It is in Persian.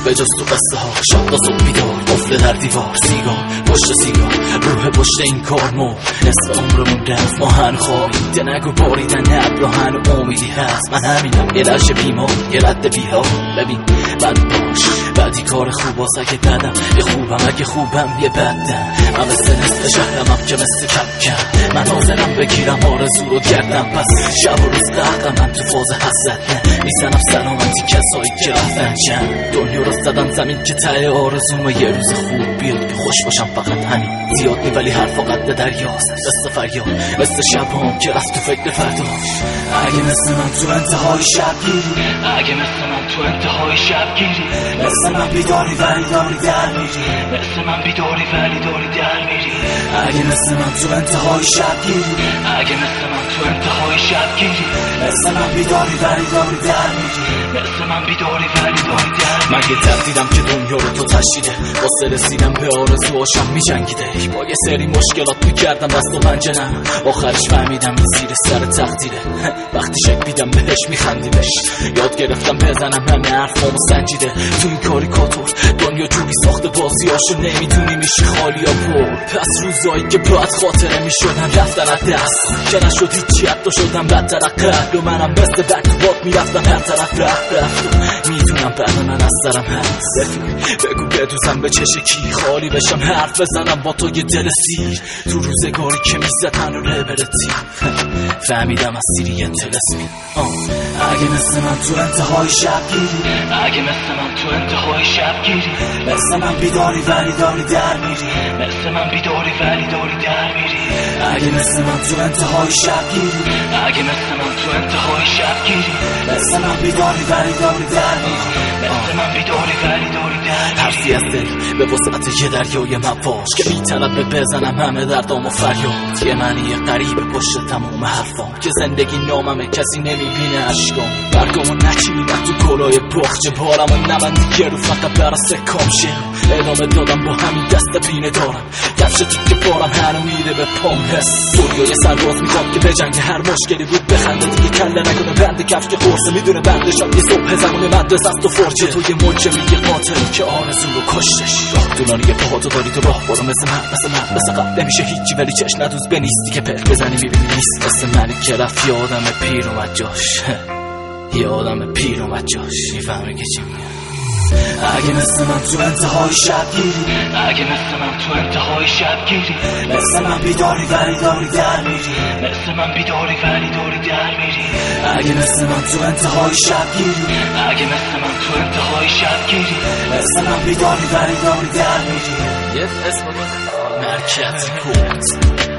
به جز تو قصه ها شب تا صبح بیدار، قفل در دیوار، سیگار پشت سیگار، روح پشت این کار مو نصف عمرمون رفت، ما هنو خوابیم ده نگو باریدن ابر و هنو امیدی هست. من همینم یه لحظه بیمار یه رد بیها، ببین بد باش بعدی کار خوب واسه که بدم یه خوبم، اگه خوبم یه بدم. من مثل نصف شهرمم که مثل کم من حاضرم بگیرم آرزو رو گردم، پس شب و روز قهقم من تو فاز حسرت نه میزنم سلامتی کسایی که رفتن چند دنیا رو زدن زمین که ته آرزوم یه روز خوب بیاد که خوش باشم، فقط همین زیاد نی ولی حرفا قد دریاست، مثل فریاد مثل شبام که رفت تو فکر فرداش. اگه مثل من تو انتهای شب گیری، اگه مثل من تو انتهای شب گیری، مثل من بیداری ولی داری در میری، مثل من بیداری ولی داری در میری. اگه مثل من تو انتهای شب گیری، اگه مثل من تو انتهای شب گیری، مثل من بیداری ولی داری در میری، مثل من بیداری ولی داری در میری. من یه تردیدم که دنیا رو تو تشیده، واسه رسیدم به آرزوهاشم میجنگیده، با یه سری مشکلات میکردم دست و پنجه نم، آخرش فهمیدم این زیر سر تقدیره، وقتی شک بیدم بهش میخندیمش. یاد گرفتم بزنم همه حرفامو سنجیده، تو این کاریکاتور دنیا جوری ساخته بازیاشو نمیدونی میشی خالی یا پر. پس روزایی که باید خاطره میشدم رفتن از دست که نشد هیچی، حتی شدم بدتر از قبل و منم مثل بکوات میرفتم هر طرف رفت. میدونم بعد من از سرم هست، بگو بدوزم به چش کی خالی بشم حرف بزنم با تو یه دل سیر، تو روزگاری که میزدن و ربرتی فهمیدم از سیری تلسمی. اگه مثل من تو انتهای شب گیری، اگه مثل من تو انتهای شب گیری، مثل من بیداری ولی داری در میری، مثل من بیداری ولی داری در میری. اگه مثل من تو انتهای شب گیری، اگه مثل من تو انتهای شب گیری، مثل من بیداری ولی داری در میری، مثل من بیداری ولی داری در میری. حرفی از دل به وسعت یه دریای مواج که میتونم بزنم همه دردام و فریاد، یه معنی غریبه پشت تموم حرفام که زندگی ناممه کسی نمیبینه اشکام، برگامو نچینم تو کلای باغچه، بارمو نبندی که رو فقط برا سکام شه. ادامه دادم با همین دست پینه دارم، کفش تیکه پارم هنو میره به پام حس. دنیای سرباز میخواد که بجنگه هر مشکلی بود بخنده، دیگه کله نکنه بند کفش که خورسه، میدونه بندشم یه صبح زمان مدرسه است و فرچه. توی موجه میگه قاتل که آرزو رو کشتش، راه دونانی پاهاتو داری تو راه برو مثل قبل نمیشه هیچی، ولی چشم ندوز به نیستی که پر بزنی میبینی نیست. مثل منی که رفت یه آدم پیر اومد جاش، یه آدم پیر اومد جاش، میفهمه که چی میگه. اگه مثل من تو انتهای شب گیری، اگه مثل من تو انتهای شب گیری، مثل من بیداری ولی داری در میری، مثل من بیداری ولی داری در میری. اگه مثل من تو انتهای شب گیری، اگه مثل من تو انتهای شب گیری، مثل من بیداری ولی داری در میری. یه اسم مرکز کوت